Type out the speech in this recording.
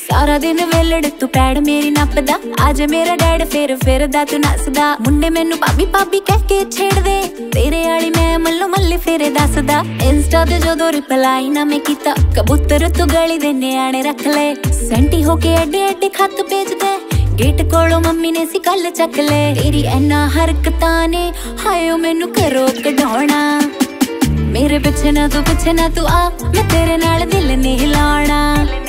सारा दिन वेलड़ तू पैड़ मेरी नपदा, आज मेरा डैड फिर फिरदा तू नसदा। मुंडे मैनू भाभी भाभी कह के छेड़ दे, तेरे आली मैं मल्लो मल्ले फेरे दसदा। इंस्टा ते जदों रिप्लाई ना मैं कीता, कबूतर तू गली दे न्याणे रख ले। सेंटी होके एडे एडे खत भेज दे, गेट कोलों मम्मी ने सी कल चक ले। तेरी ऐना हरकतां ने हायो मैनू करो कढाउणा, मेरे पिछे ना तू आ, मैं तेरे नाल दिल नहीं लाउणा।